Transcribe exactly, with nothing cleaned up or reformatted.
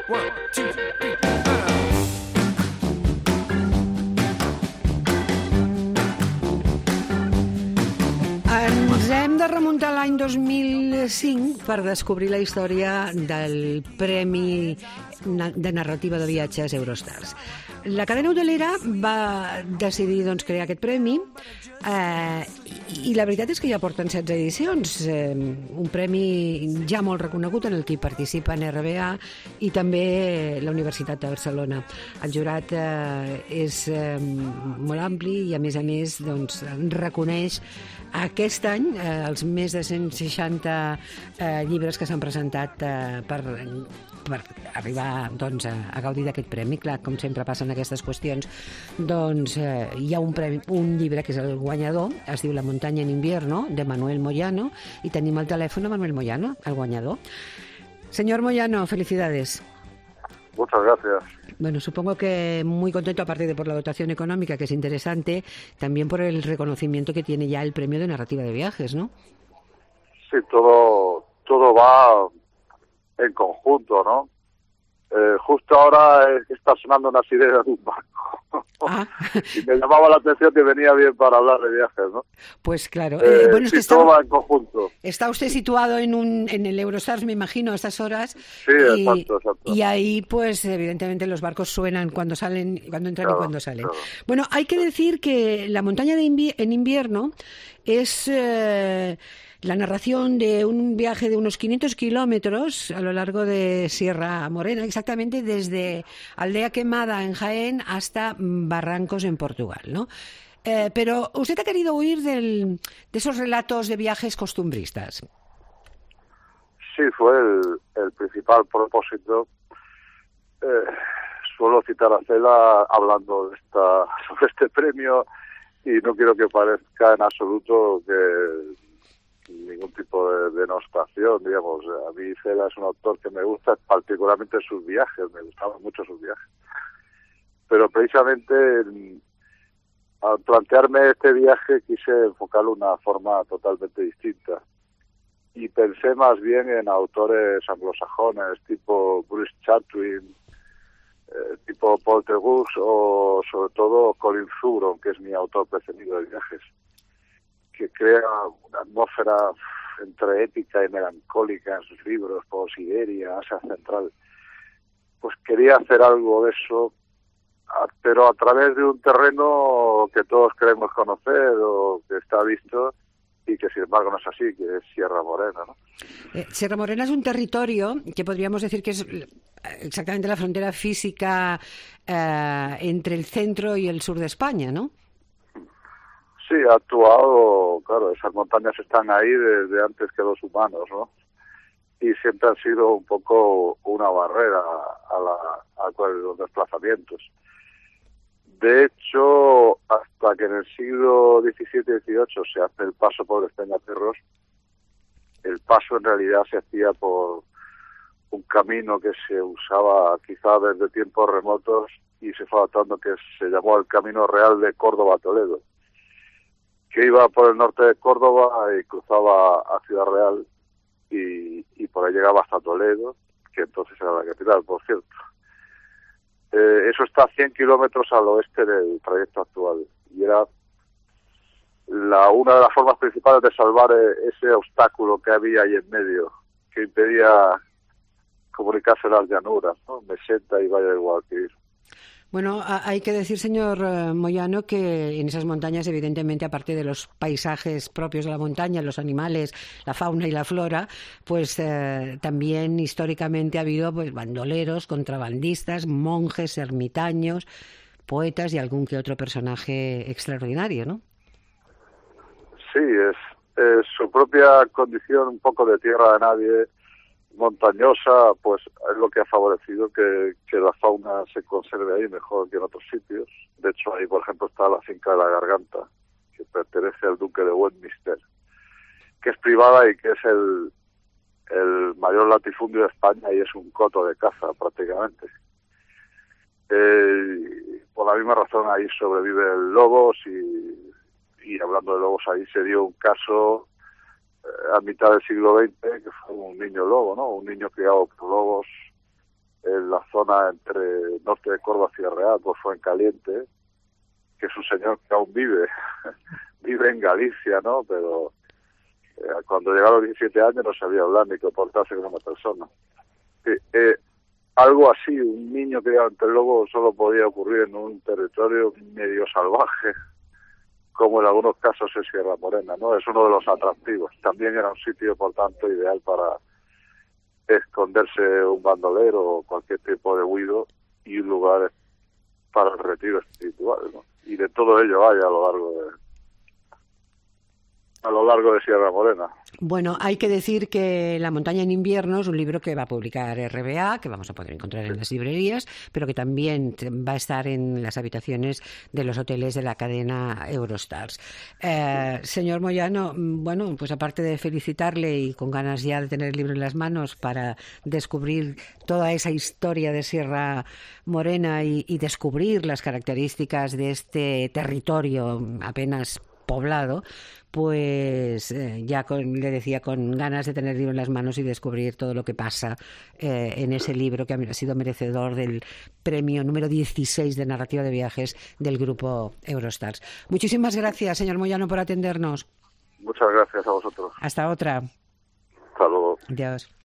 One, two, three, uh. Ens hem de remuntar a l'any dos mil cinc per descobrir la història del Premi de Narrativa de Viatges Eurostars. La cadena hotelera va decidir doncs, crear aquest premi eh, i la veritat és que ja porten setze edicions, eh, un premi ja molt reconegut en el que hi participa en R B A i també la Universitat de Barcelona. El jurat eh, és eh, molt ampli i a més a més doncs, reconeix aquest any eh, els més de cent seixanta eh, llibres que s'han presentat eh, per, per arribar doncs, a, a gaudir d'aquest premi. Clar, com sempre passen aquestes qüestions, doncs eh, hi ha un, premi, un llibre que és el guanyador, es diu La muntanya en invierno, de Manuel Moyano, i tenim al telèfon a Manuel Moyano, el guanyador. Señor Moyano, felicidades. Muchas gracias. Bueno, supongo que muy contento, aparte de por la dotación económica, que es interesante, también por el reconocimiento que tiene ya el premio de narrativa de viajes, ¿no? Sí, todo, todo va en conjunto, ¿no? Eh, justo ahora está sonando una sirena de un barco. Ah. Y me llamaba la atención que venía bien para hablar de viajes, ¿no? Pues claro. Eh, eh, bueno, es sí, que está, todo va en conjunto. Está usted situado en un en el Eurostars, me imagino, a estas horas. Sí, y, exacto, exacto. Y ahí, pues, evidentemente, los barcos suenan cuando salen, cuando entran Claro, y cuando salen. claro. Bueno, hay que decir que La montaña de invi- en invierno es... Eh, la narración de un viaje de unos quinientos kilómetros a lo largo de Sierra Morena, exactamente desde Aldea Quemada en Jaén hasta Barrancos en Portugal, ¿no? Eh, pero usted ha querido huir del, de esos relatos de viajes costumbristas. Sí, fue el, el principal propósito. Eh, suelo citar a Cela hablando de esta, sobre este premio y no quiero que parezca en absoluto que ningún tipo de denostación, digamos. A mí Cela es un autor que me gusta, particularmente sus viajes, me gustaban mucho sus viajes. Pero precisamente al plantearme este viaje quise enfocarlo de una forma totalmente distinta. Y pensé más bien en autores anglosajones, tipo Bruce Chatwin, eh, tipo Paul Tegus o sobre todo Colin Zubron, que es mi autor preferido de viajes, que crea una atmósfera entre épica y melancólica en sus libros, como Siberia, Asia Central. Pues quería hacer algo de eso, pero a través de un terreno que todos queremos conocer o que está visto y que sin embargo no es así, que es Sierra Morena, ¿no? Eh, Sierra Morena es un territorio que podríamos decir que es exactamente la frontera física eh, entre el centro y el sur de España, ¿no? Sí, ha actuado, claro, esas montañas están ahí desde antes que los humanos, ¿no? Y siempre han sido un poco una barrera a, la, a los desplazamientos. De hecho, hasta que en el siglo diecisiete dieciocho se hace el paso por Despeñaperros, el paso en realidad se hacía por un camino que se usaba quizá desde tiempos remotos y se fue adaptando, que se llamó el Camino Real de Córdoba a Toledo, que iba por el norte de Córdoba y cruzaba a Ciudad Real y, y por ahí llegaba hasta Toledo, que entonces era la capital, por cierto. Eh, eso está a cien kilómetros al oeste del trayecto actual y era la una de las formas principales de salvar eh, ese obstáculo que había ahí en medio, que impedía comunicarse las llanuras, ¿no? Meseta y Valle del Guadalquivir. Bueno, hay que decir, señor Moyano, que en esas montañas, evidentemente, aparte de los paisajes propios de la montaña, los animales, la fauna y la flora, pues eh, también históricamente ha habido pues bandoleros, contrabandistas, monjes, ermitaños, poetas y algún que otro personaje extraordinario, ¿no? Sí, es, es su propia condición un poco de tierra de nadie, montañosa, pues es lo que ha favorecido que, que la fauna se conserve ahí mejor que en otros sitios. De hecho, ahí, por ejemplo, está la finca de la Garganta, que pertenece al duque de Westminster, que es privada y que es el, el mayor latifundio de España y es un coto de caza prácticamente. Eh, por la misma razón ahí sobreviven lobos y, y hablando de lobos ahí se dio un caso a mitad del siglo veinte, que fue un niño lobo, ¿no? Un niño criado por lobos en la zona entre norte de Córdoba y Ciudad Real, pues Fuencaliente, que es un señor que aún vive, vive en Galicia, ¿no? Pero eh, cuando llegaba a los diecisiete años no sabía hablar ni comportarse como una persona. Eh, eh, algo así, un niño criado entre lobos solo podía ocurrir en un territorio medio salvaje, como en algunos casos es Sierra Morena, ¿no? Es uno de los atractivos. También era un sitio, por tanto, ideal para esconderse un bandolero o cualquier tipo de huido, y un lugar para el retiro espiritual, ¿no? Y de todo ello hay a lo largo de a lo largo de Sierra Morena. Bueno, hay que decir que La montaña en invierno es un libro que va a publicar R B A, que vamos a poder encontrar en las librerías, pero que también va a estar en las habitaciones de los hoteles de la cadena Eurostars. Eh, señor Moyano, bueno, pues aparte de felicitarle y con ganas ya de tener el libro en las manos para descubrir toda esa historia de Sierra Morena y, y descubrir las características de este territorio apenas poblado, pues eh, ya con, le decía, con ganas de tener el libro en las manos y descubrir todo lo que pasa eh, en ese libro que ha sido merecedor del premio número dieciséis de narrativa de viajes del grupo Eurostars. Muchísimas gracias, señor Moyano, por atendernos. Muchas gracias a vosotros. Hasta otra. Hasta luego. Adiós.